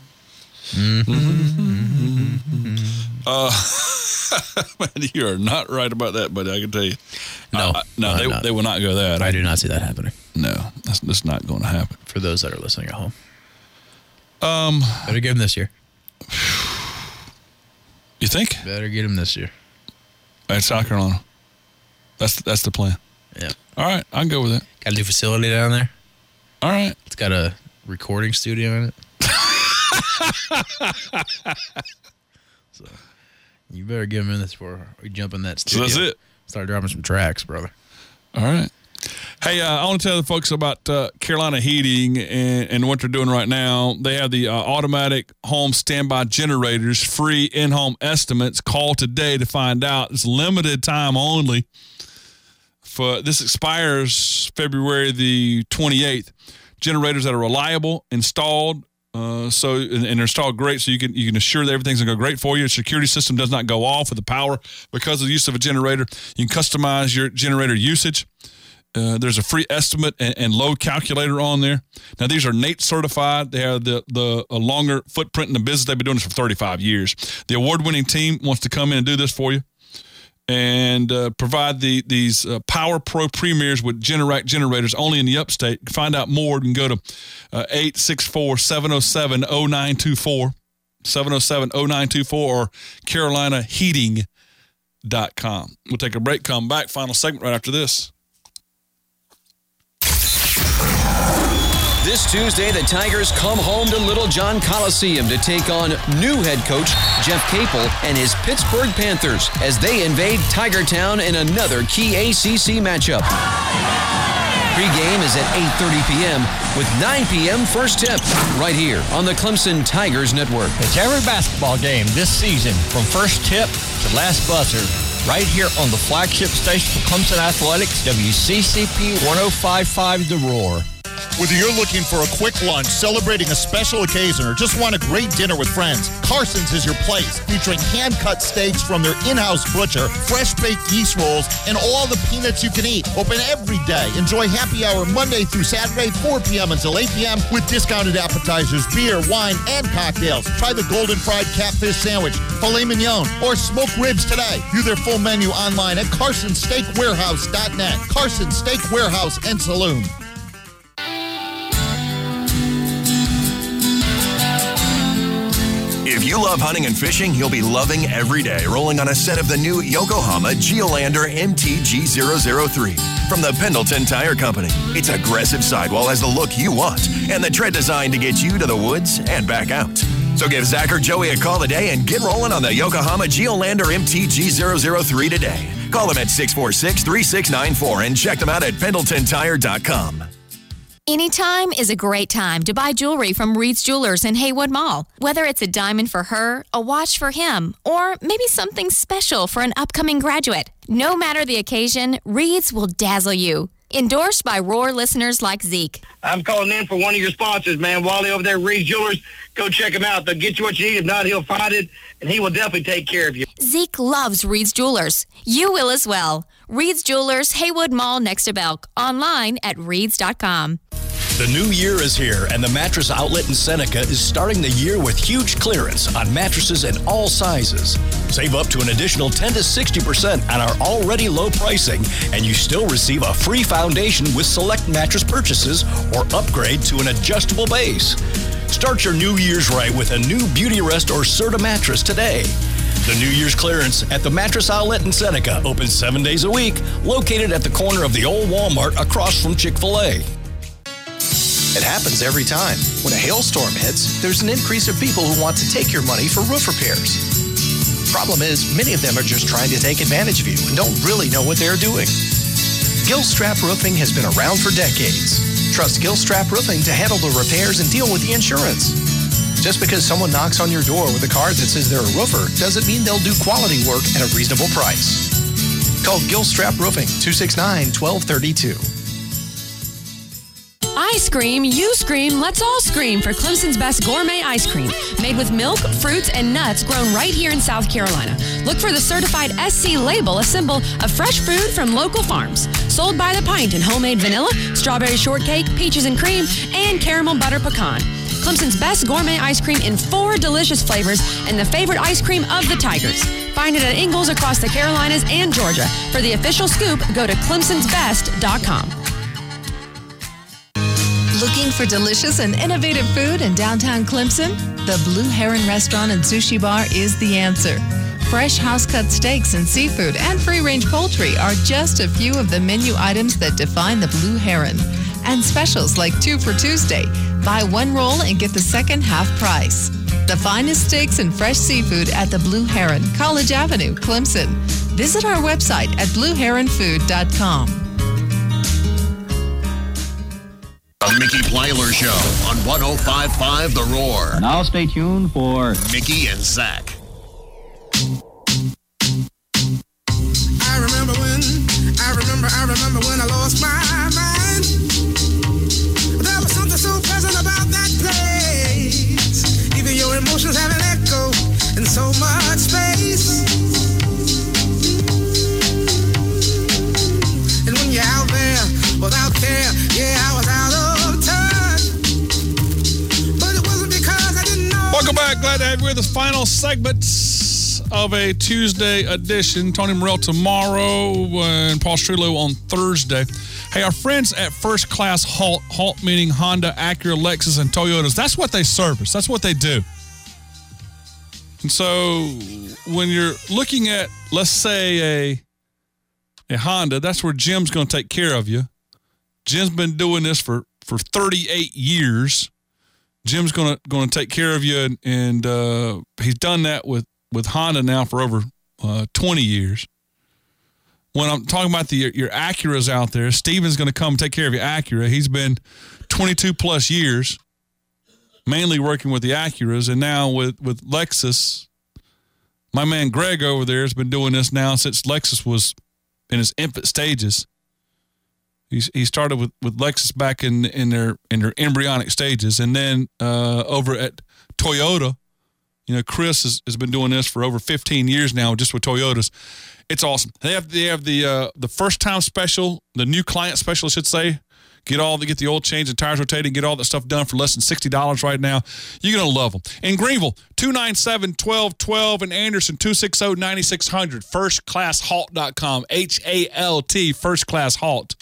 Mm-hmm. Uh, man, you are not right about that, buddy. I can tell you. No. Uh, no, I'm they, not. they will not go that. I do not see that happening. No, that's, that's not going to happen. For those that are listening at home. Um, Better get him this year. You think? Better get him this year. At South Carolina. That's that's the plan. Yeah. All right, I can go with that. Got a new facility down there. All right. It's got a recording studio in it. So you better give him this before we jump in that So studio. that's it. Start dropping some tracks, brother. All right. Hey, uh, I want to tell the folks about uh, Carolina Heating and, and what they're doing right now. They have the uh, automatic home standby generators, free in-home estimates. Call today to find out. It's limited time only. For this expires February the twenty-eighth. Generators that are reliable, installed, uh, so and, and they're installed great, so you can you can assure that everything's gonna go great for you. Your security system does not go off with the power because of the use of a generator. You can customize your generator usage. Uh, there's a free estimate and, and load calculator on there. Now, these are N A T E certified. They have the, the a longer footprint in the business. They've been doing this for thirty-five years. The award-winning team wants to come in and do this for you and uh, provide the these uh, Power Pro Premiers with Generac generators only in the upstate. To find out more, you can go to uh, eight six four, seven oh seven, oh nine two four, seven oh seven, oh nine two four, or carolina heating dot com. We'll take a break, come back, final segment right after this. This Tuesday, the Tigers come home to Little John Coliseum to take on new head coach Jeff Capel and his Pittsburgh Panthers as they invade Tiger Town in another key A C C matchup. Pre-game is at eight thirty p.m. with nine p.m. first tip right here on the Clemson Tigers Network. It's every basketball game this season from first tip to last buzzer right here on the flagship station for Clemson Athletics, W C C P one oh five point five The Roar. Whether you're looking for a quick lunch, celebrating a special occasion, or just want a great dinner with friends, Carson's is your place, featuring hand-cut steaks from their in-house butcher, fresh-baked yeast rolls, and all the peanuts you can eat. Open every day. Enjoy happy hour Monday through Saturday, four p.m. until eight p.m. with discounted appetizers, beer, wine, and cocktails. Try the golden fried catfish sandwich, filet mignon, or smoked ribs today. View their full menu online at carson steak warehouse dot net. Carson Steak Warehouse and Saloon. If you love hunting and fishing, you'll be loving every day rolling on a set of the new Yokohama Geolandar M T G zero zero three from the Pendleton Tire Company. Its aggressive sidewall has the look you want and the tread design to get you to the woods and back out. So give Zach or Joey a call today and get rolling on the Yokohama Geolandar M T G zero zero three today. Call them at six four six, three six nine four and check them out at pendleton tire dot com. Anytime is a great time to buy jewelry from Reed's Jewelers in Haywood Mall. Whether it's a diamond for her, a watch for him, or maybe something special for an upcoming graduate. No matter the occasion, Reed's will dazzle you. Endorsed by Roar listeners like Zeke. I'm calling in for one of your sponsors, man. Wally over there at Reed's Jewelers. Go check him out. They'll get you what you need. If not, he'll find it, and he will definitely take care of you. Zeke loves Reed's Jewelers. You will as well. Reed's Jewelers, Haywood Mall next to Belk. Online at reeds dot com. The new year is here, and the Mattress Outlet in Seneca is starting the year with huge clearance on mattresses in all sizes. Save up to an additional ten to sixty percent on our already low pricing, and you still receive a free foundation with select mattress purchases or upgrade to an adjustable base. Start your New Year's right with a new Beauty Rest or Serta mattress today. The New Year's clearance at the Mattress Outlet in Seneca, open seven days a week, located at the corner of the old Walmart across from Chick-fil-A. It happens every time. When a hailstorm hits, there's an increase of people who want to take your money for roof repairs. Problem is, many of them are just trying to take advantage of you and don't really know what they're doing. Gilstrap Roofing has been around for decades. Trust Gilstrap Roofing to handle the repairs and deal with the insurance. Just because someone knocks on your door with a card that says they're a roofer doesn't mean they'll do quality work at a reasonable price. Call Gilstrap Roofing, two six nine, one two three two. I scream, you scream, let's all scream for Clemson's best gourmet ice cream. Made with milk, fruits, and nuts grown right here in South Carolina. Look for the certified S C label, a symbol of fresh food from local farms. Sold by the pint in homemade vanilla, strawberry shortcake, peaches and cream, and caramel butter pecan. Clemson's best gourmet ice cream in four delicious flavors and the favorite ice cream of the Tigers. Find it at Ingles across the Carolinas and Georgia. For the official scoop, go to clemsons best dot com. Looking for delicious and innovative food in downtown Clemson? The Blue Heron Restaurant and Sushi Bar is the answer. Fresh house-cut steaks and seafood and free-range poultry are just a few of the menu items that define the Blue Heron. And specials like two for Tuesday. Buy one roll and get the second half price. The finest steaks and fresh seafood at the Blue Heron, College Avenue, Clemson. Visit our website at blue heron food dot com. The Mickey Plyler Show on one oh five point five The Roar. Now stay tuned for Mickey and Zach. I remember when, I remember, I remember when I lost my mind. There was something so pleasant about that place. Even your emotions have an echo in so much space. And when you're out there without care, yeah, I was out of touch. But it wasn't because I didn't know. Welcome back. Glad to have you with us. Final segments of a Tuesday edition. Tony Morrell tomorrow and Paul Strillo on Thursday. Hey, our friends at First Class Halt, Halt meaning Honda, Acura, Lexus, and Toyotas, that's what they service. That's what they do. And so when you're looking at, let's say, a, a Honda, that's where Jim's going to take care of you. Jim's been doing this for, for thirty-eight years. Jim's going to going to take care of you, and, and uh, he's done that with, with Honda now for over uh, twenty years. When I'm talking about the your Acuras out there, Steven's going to come take care of your Acura. He's been twenty-two plus years, mainly working with the Acuras, and now with, with Lexus. My man Greg over there has been doing this now since Lexus was in its infant stages. He's, he started with, with Lexus back in in their in their embryonic stages, and then uh, over at Toyota, you know, Chris has, has been doing this for over fifteen years now, just with Toyotas. It's awesome. They have they have the uh, the first time special, the new client special, I should say. Get all the get the oil change and tires rotating, get all that stuff done for less than sixty dollars right now. You're gonna love them. In Greenville, two nine seven, one two one two, and Anderson, two six zero, nine six zero zero. first class halt dot com. H A L T, first class halt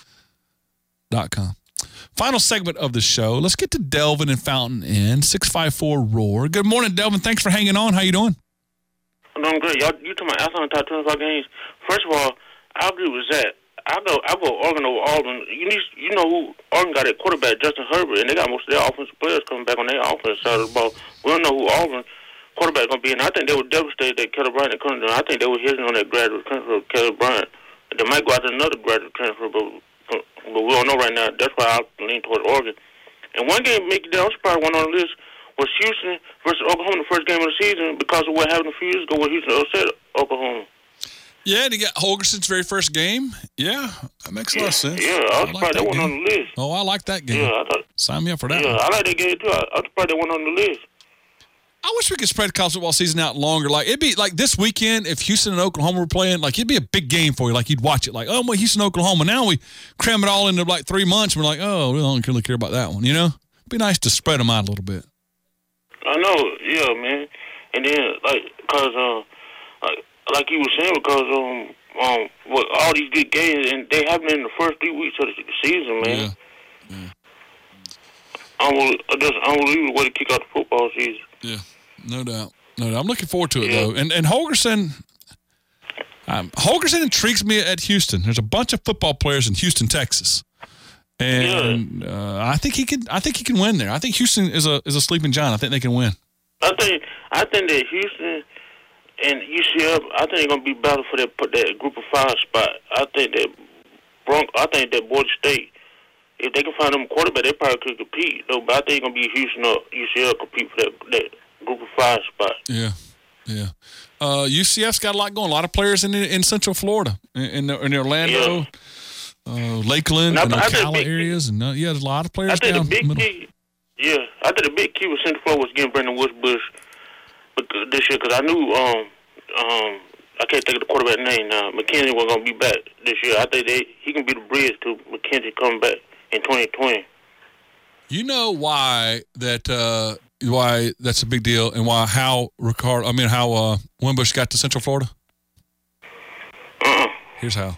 dot com. Final segment of the show. Let's get to Delvin and Fountain Inn, six five four Roar. Good morning, Delvin. Thanks for hanging on. How you doing? I'm doing good. Y'all, you talking about outside the top twenty-five games. First of all, I agree with Zach. I go, I go Oregon over Auburn. You need, you know who Oregon got at quarterback, Justin Herbert, and they got most of their offensive players coming back on their offense side of the ball. We don't know who Auburn quarterback going to be, and I think they were devastated that Kelly Bryant couldn't do it. I think they were hitting on that graduate transfer of Kelly Bryant. They might go after another graduate transfer, but but we don't know right now. That's why I lean toward Oregon. And one game, Mickey, that was probably one on the list, was Houston versus Oklahoma, the first game of the season, because of what happened a few years ago when Houston upset Oklahoma. Yeah, and he got Holgerson's very first game. Yeah, that makes a lot of sense. Yeah, I was surprised that one on the list. Oh, I like that game. Yeah, I thought, Sign me up for that yeah, one. I like that game, too. I, I was surprised that one on the list. I wish we could spread college football season out longer. Like, it'd be like this weekend, if Houston and Oklahoma were playing, like, it'd be a big game for you. Like, you'd watch it. Like, oh, well, Houston, Oklahoma. Now we cram it all into, like, three months. And we're like, oh, we don't really care about that one, you know? It'd be nice to spread them out a little bit. I know, yeah, man. And then, like, because, uh, like, like you were saying, because, um, um, with all these good games, and they happen in the first three weeks of the season, man. Yeah. yeah. Unbelievable, just unbelievable way to kick out the football season. Yeah, no doubt. No doubt. I'm looking forward to it, Yeah. though. And and Holgerson, um, Holgerson intrigues me at Houston. There's a bunch of football players in Houston, Texas. And uh, I think he can. I think he can win there. I think Houston is a is a sleeping giant. I think they can win. I think I think that Houston and U C F, I think they're gonna be battle for that that group of five spot. I think that Bronco, I think that Boise State, if they can find them a quarterback, they probably could compete. Though, but I think it's gonna be Houston or U C F compete for that that group of five spot. Yeah, yeah. Uh, U C F's got a lot going. A lot of players in in Central Florida, in in, in Orlando. Yeah. Uh, Lakeland and, and Ocala areas, and uh, yeah, there's a lot of players I think down the big the middle. key, yeah, I think the big key with Central Florida was getting Brandon Westbush this year, because I knew um um I can't think of the quarterback name now. McKenzie was gonna be back this year. I think they he can be the bridge to McKenzie coming back in twenty twenty. You know why that uh, why that's a big deal, and why how Ricard I mean how uh, Wimbush got to Central Florida. Uh-uh. Here's how.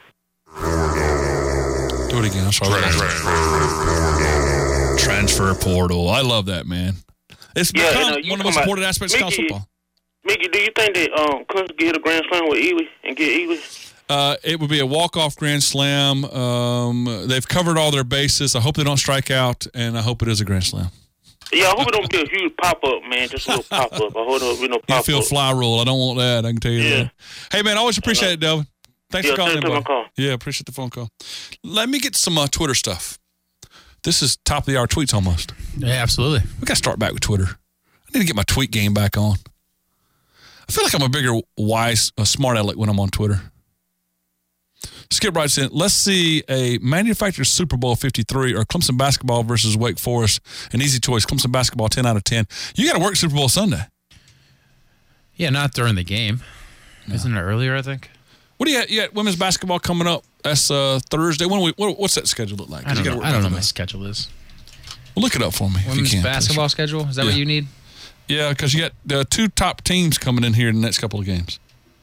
Do it again. I'm sorry. Transfer, Transfer portal. I love that, man. It's Yeah, become and, uh, you one of the most talking important about- aspects of college Mickey- football. Mickey, do you think that um Clemson could hit a grand slam with Ely and get Ely? Uh, it would be a walk-off grand slam. Um, they've covered all their bases. I hope they don't strike out, and I hope it is a grand slam. Yeah, I hope it don't be a huge pop up, man. Just a little pop up. I hope it don't be no pop You up. feel fly roll. I don't want that. I can tell you Yeah. that. Hey, man, I always appreciate it, Delvin. Thanks Yeah, for calling thanks in, for my buddy. call. Yeah, appreciate the phone call. Let me get some uh, Twitter stuff. This is top of the hour tweets almost. Yeah, absolutely. We got to start back with Twitter. I need to get my tweet game back on. I feel like I'm a bigger, wise, a smart aleck when I'm on Twitter. Skip writes in, let's see a manufactured Super Bowl fifty-three or Clemson basketball versus Wake Forest. An easy choice. Clemson basketball, ten out of ten. You got to work Super Bowl Sunday. Yeah, not during the game. No. Isn't it earlier, I think? What do you got? You got women's basketball coming up. That's uh, Thursday. When we, what, what's that schedule look like? I don't you know, I don't know what my schedule is. Well, look it up for me Women's if you can. basketball please. schedule? Is that Yeah. what you need? Yeah, because you got the two top teams coming in here in the next couple of games.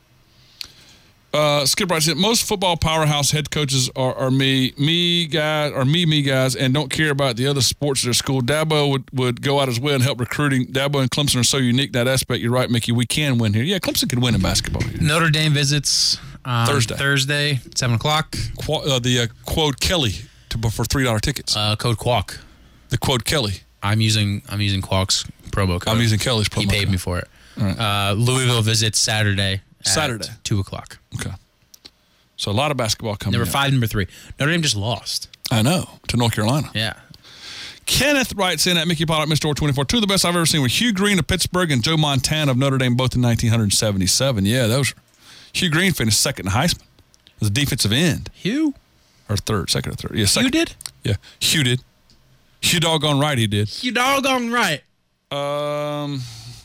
Uh, Skip writes in, most football powerhouse head coaches are, are me, me guys, or me, me guys, and don't care about the other sports at their school. Dabo would, would go out his way and help recruiting. Dabo and Clemson are so unique in that aspect. You're right, Mickey. We can win here. Yeah, Clemson can win in basketball here. Notre Dame visits um, Thursday. Thursday, seven o'clock. Qu- uh, the uh, Quote Kelly to, for three dollar tickets. Uh, code Quack. The Quote Kelly. I'm using I'm using Quack's promo code. I'm using Kelly's promo He paid code. me for it. All right. Uh, Louisville visits Saturday. at Saturday. two o'clock. Okay. So a lot of basketball coming Number up. five, number three. Notre Dame just lost. I know, to North Carolina. Yeah. Kenneth writes in at Mickey Pollard, Mister twenty-four. Two of the best I've ever seen were Hugh Green of Pittsburgh and Joe Montana of Notre Dame, both in nineteen seventy-seven. Yeah, those. Hugh Green finished second in Heisman. Was a defensive end. Hugh? Or third, second or third. Yeah, second. Hugh did? Yeah, Hugh did. Hugh doggone right he did. Hugh doggone right. Um,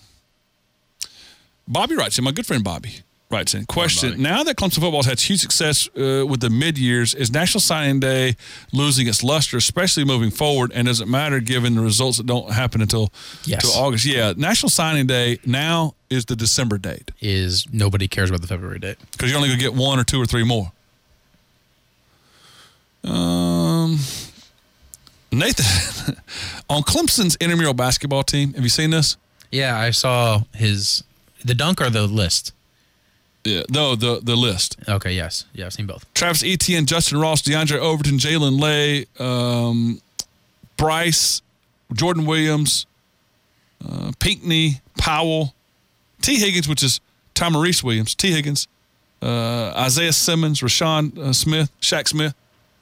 Bobby writes in, my good friend Bobby writes in, question, now that Clemson football has had huge success uh, with the mid-years, is National Signing Day losing its luster, especially moving forward, and does it matter given the results that don't happen until, Yes. until August? Yeah, National Signing Day now is the December date. Is nobody cares about the February date. Because you're only going to get one or two or three more. Um, Nathan, on Clemson's intramural basketball team, have you seen this? Yeah, I saw his the dunk or the list. Yeah, no, the the list. Okay, yes, yeah, I've seen both. Travis Etienne, Justin Ross, DeAndre Overton, Jalen Lay, um, Bryce, Jordan Williams, uh, Pinckney, Powell, T. Higgins, which is Tyrese Williams, T. Higgins, uh, Isaiah Simmons, Rashawn uh, Smith, Shaq Smith,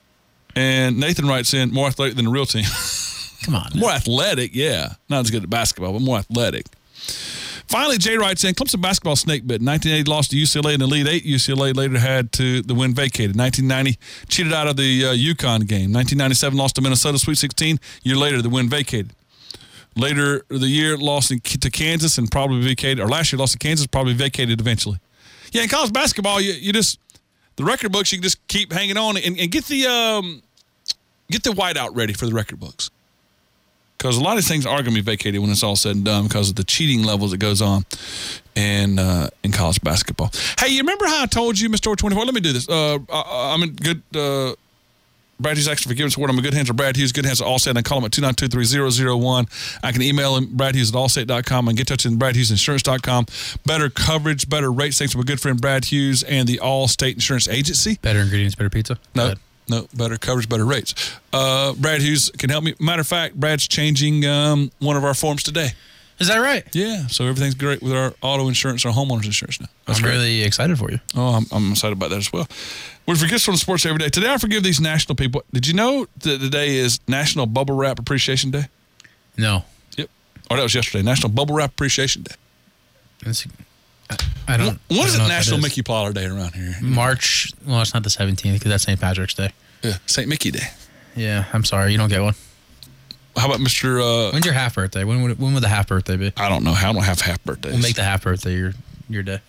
and Nathan writes in, more athletic than the real team. Come on. More athletic, yeah. Not as good at basketball, but more athletic. Finally, Jay writes in, Clemson basketball snake bit. nineteen eighty lost to U C L A in the Elite Eight. U C L A later had to the win vacated. nineteen ninety cheated out of the uh, UConn game. nineteen ninety-seven lost to Minnesota Sweet sixteen. Year later, the win vacated. Later the year, lost in, to Kansas and probably vacated. Or last year, lost to Kansas, probably vacated eventually. Yeah, in college basketball, you, you just the record books. You can just keep hanging on and, and get the um, get the whiteout ready for the record books. Because a lot of these things are going to be vacated when it's all said and done because of the cheating levels that goes on in uh, in college basketball. Hey, you remember how I told you, Mister twenty-four? Let me do this. Uh, I, I'm in good. Uh, Brad Hughes actually forgive us for what I'm in good hands of Brad Hughes. Good hands at Allstate. I call him at two nine two three zero zero one. I can email him, Brad Hughes at allstate dot com, and get in touch with brad hughes insurance dot com. Better coverage, better rates. Thanks to my good friend Brad Hughes and the Allstate Insurance Agency. Better ingredients, better pizza. No. No, better coverage, better rates. Uh, Brad Hughes can help me. Matter of fact, Brad's changing um, one of our forms today. Is that right? Yeah, so everything's great with our auto insurance, our homeowners insurance now. That's I'm great. really excited for you. Oh, I'm, I'm excited about that as well. We forget from sports every day. Today, I forgive these national people. Did you know that today is National Bubble Wrap Appreciation Day? No. Yep. Oh, that was yesterday. National Bubble Wrap Appreciation Day. That's, I, I don't. When I is don't it know National what that is. Mickey Pollard Day around here? March. Well, it's not the seventeenth because that's Saint Patrick's Day. Yeah, Saint Mickey Day. Yeah, I'm sorry, you don't get one. How about Mister Uh, When's your half birthday? When would when would the half birthday be? I don't know. I don't have half birthdays. We'll make the half birthday your your day.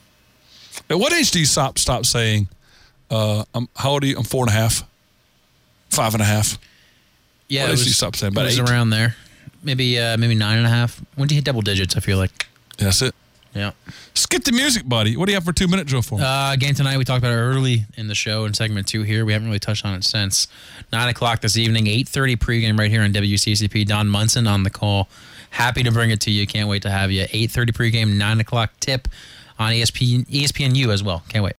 At what age do you stop stop saying, uh, I'm, how old are you? I'm four and a half, five and a half. Yeah, what it age was, do you stop saying? it About was eight? around there. Maybe uh, maybe nine and a half. When do you hit double digits? I feel like. That's it. Yeah. Skip the music, buddy. What do you have for two minute drill for me? Uh, again tonight, we talked about it early in the show in segment two here. We haven't really touched on it since. Nine o'clock this evening, eight thirty pregame right here on W C C P. Don Munson on the call. Happy to bring it to you. Can't wait to have you. eight thirty pregame, nine o'clock tip on E S P N, E S P N U as well. Can't wait.